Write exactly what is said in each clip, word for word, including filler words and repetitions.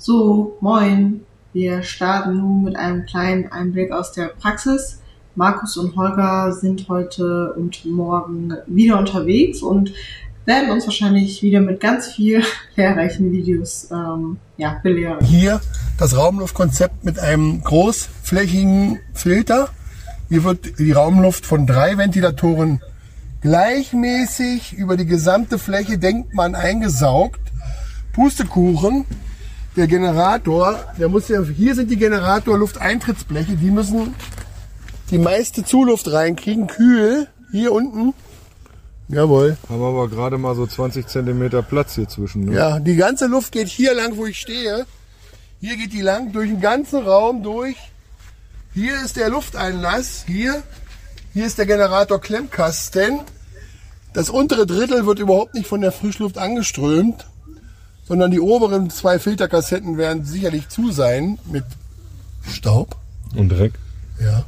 So, moin. Wir starten nun mit einem kleinen Einblick aus der Praxis. Markus und Holger sind heute und morgen wieder unterwegs und werden uns wahrscheinlich wieder mit ganz viel lehrreichen Videos ähm, ja, belehren. Hier das Raumluftkonzept mit einem großflächigen Filter. Hier wird die Raumluft von drei Ventilatoren gleichmäßig über die gesamte Fläche, denkt man, eingesaugt. Pustekuchen. Der Generator, der muss ja, hier sind die Generator-Lufteintrittsbleche, die müssen die meiste Zuluft reinkriegen, kühl, hier unten. Jawohl. Haben wir aber gerade mal so zwanzig Zentimeter Platz hier zwischen. Ne? Ja, die ganze Luft geht hier lang, wo ich stehe. Hier geht die lang, durch den ganzen Raum durch. Hier ist der Lufteinlass, hier. Hier ist der Generator-Klemmkasten. Das untere Drittel wird überhaupt nicht von der Frischluft angeströmt, sondern die oberen zwei Filterkassetten werden sicherlich zu sein mit Staub. Und Dreck. Ja.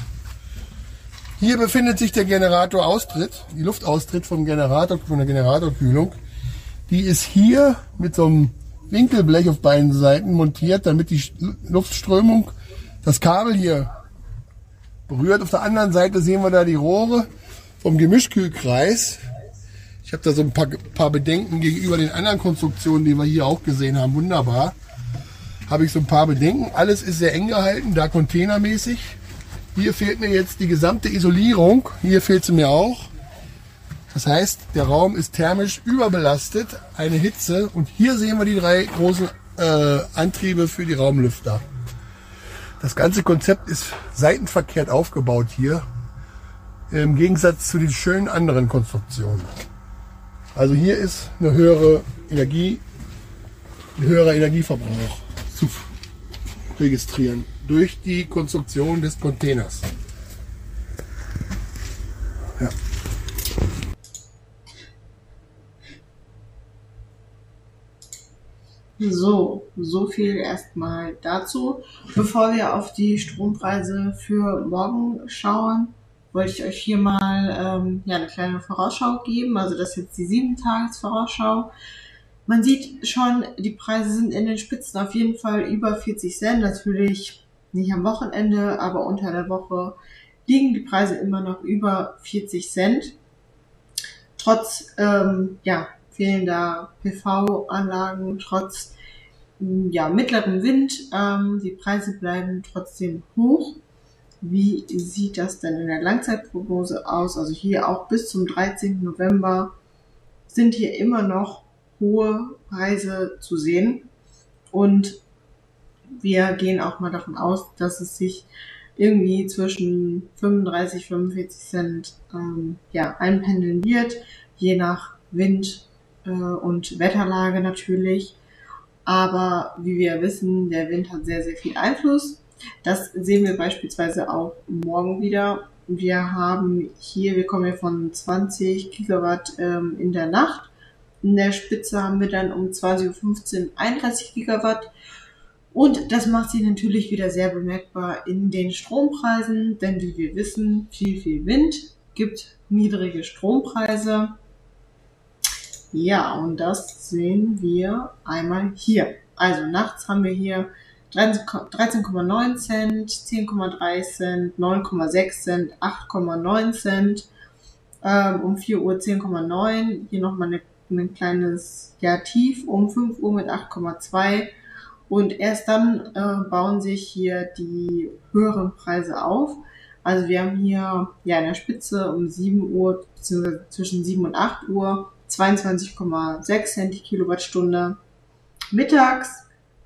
Hier befindet sich der Generatoraustritt, die Luftaustritt vom Generator, von der Generatorkühlung. Die ist hier mit so einem Winkelblech auf beiden Seiten montiert, damit die Luftströmung das Kabel hier berührt. Auf der anderen Seite sehen wir da die Rohre vom Gemischkühlkreis. Ich habe da so ein paar, paar Bedenken gegenüber den anderen Konstruktionen, die wir hier auch gesehen haben. Wunderbar. Habe ich so ein paar Bedenken. Alles ist sehr eng gehalten, da containermäßig. Hier fehlt mir jetzt die gesamte Isolierung. Hier fehlt sie mir auch. Das heißt, der Raum ist thermisch überbelastet, eine Hitze. Und hier sehen wir die drei großen äh, Antriebe für die Raumlüfter. Das ganze Konzept ist seitenverkehrt aufgebaut hier, im Gegensatz zu den schönen anderen Konstruktionen. Also hier ist eine höhere Energie, ein höherer Energieverbrauch zu registrieren durch die Konstruktion des Containers. Ja. So, so viel erstmal dazu. Bevor wir auf die Strompreise für morgen schauen, wollte ich euch hier mal ähm, ja, eine kleine Vorausschau geben. Also das ist jetzt die sieben-Tages-Vorausschau. Man sieht schon, die Preise sind in den Spitzen auf jeden Fall über vierzig Cent. Natürlich nicht am Wochenende, aber unter der Woche liegen die Preise immer noch über vierzig Cent. Trotz ähm, ja, fehlender P V-Anlagen, trotz ja, mittlerem Wind. Ähm, die Preise bleiben trotzdem hoch. Wie sieht das denn in der Langzeitprognose aus? Also hier auch bis zum dreizehnten November sind hier immer noch hohe Preise zu sehen. Und wir gehen auch mal davon aus, dass es sich irgendwie zwischen fünfunddreißig, fünfundvierzig Cent ähm, ja, einpendeln wird, je nach Wind äh, und Wetterlage natürlich. Aber wie wir wissen, der Wind hat sehr, sehr viel Einfluss. Das sehen wir beispielsweise auch morgen wieder. Wir haben hier, wir kommen hier von zwanzig Gigawatt ähm, in der Nacht. In der Spitze haben wir dann um zwanzig Uhr fünfzehn einunddreißig Gigawatt. Und das macht sich natürlich wieder sehr bemerkbar in den Strompreisen, denn wie wir wissen, viel, viel Wind gibt niedrige Strompreise. Ja, und das sehen wir einmal hier. Also nachts haben wir hier dreizehn Komma neun Cent, zehn Komma drei Cent, neun Komma sechs Cent, acht Komma neun Cent, ähm, um vier Uhr zehn Komma neun, hier nochmal eine, ein kleines ja, Tief um fünf Uhr mit acht Komma zwei und erst dann äh, bauen sich hier die höheren Preise auf. Also wir haben hier ja in der Spitze um sieben Uhr, beziehungsweise zwischen sieben und acht Uhr, zweiundzwanzig Komma sechs Cent die Kilowattstunde. Mittags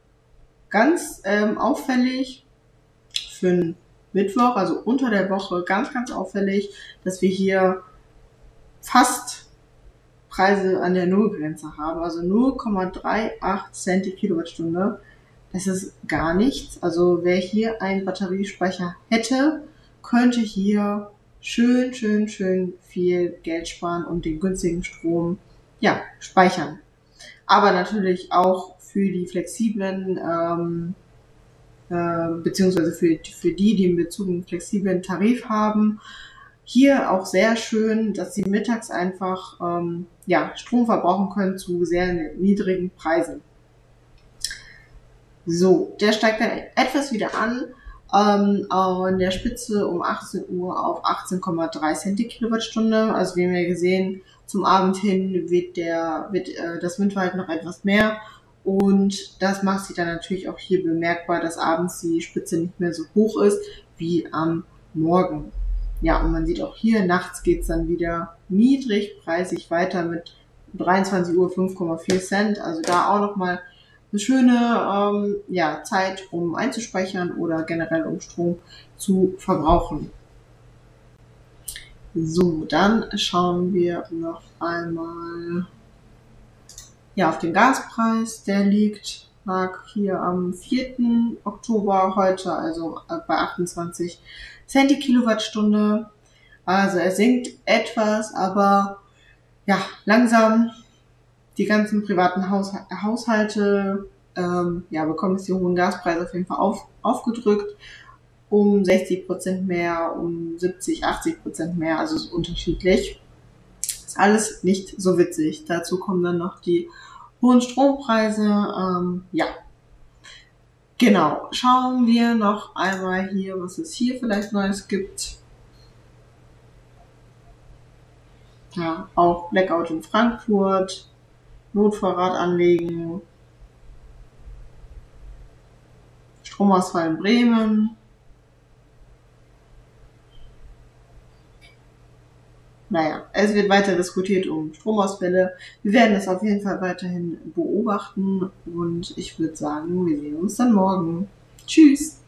ganz ähm, auffällig für einen Mittwoch, also unter der Woche ganz, ganz auffällig, dass wir hier fast Preise an der Nullgrenze haben. Also null Komma achtunddreißig Cent die Kilowattstunde. Das ist gar nichts. Also wer hier einen Batteriespeicher hätte, könnte hier schön, schön, schön viel Geld sparen und den günstigen Strom ja, speichern. Aber natürlich auch für die flexiblen, ähm, äh, beziehungsweise für, für die, die in Bezug einen flexiblen Tarif haben. Hier auch sehr schön, dass sie mittags einfach ähm, ja, Strom verbrauchen können zu sehr niedrigen Preisen. So, der steigt dann etwas wieder an, ähm, an der Spitze um achtzehn Uhr auf achtzehn Komma drei Cent die Kilowattstunde. Also wir haben ja gesehen, zum Abend hin wird der, wird äh, das Windverhalten noch etwas mehr. Und das macht sich dann natürlich auch hier bemerkbar, dass abends die Spitze nicht mehr so hoch ist wie am Morgen. Ja, und man sieht auch hier, nachts geht's dann wieder niedrigpreisig weiter mit dreiundzwanzig Uhr fünf Komma vier Cent. Also da auch nochmal eine schöne ähm, ja, Zeit, um einzuspeichern oder generell um Strom zu verbrauchen. So, dann schauen wir noch einmal ja, auf den Gaspreis. Der liegt, lag hier am vierten Oktober heute, also bei achtundzwanzig Cent die Kilowattstunde. Also er sinkt etwas, aber ja, langsam. Die ganzen privaten Haus- Haushalte ähm, ja, bekommen jetzt die hohen Gaspreise auf jeden Fall auf, aufgedrückt. Um sechzig Prozent mehr, um siebzig, achtzig Prozent mehr, also ist unterschiedlich. Ist alles nicht so witzig. Dazu kommen dann noch die hohen Strompreise. Ähm, ja, genau. Schauen wir noch einmal hier, was es hier vielleicht Neues gibt. Ja, auch Blackout in Frankfurt. Notvorrat anlegen, Stromausfall in Bremen. Naja, es wird weiter diskutiert um Stromausfälle. Wir werden das auf jeden Fall weiterhin beobachten und ich würde sagen, wir sehen uns dann morgen. Tschüss!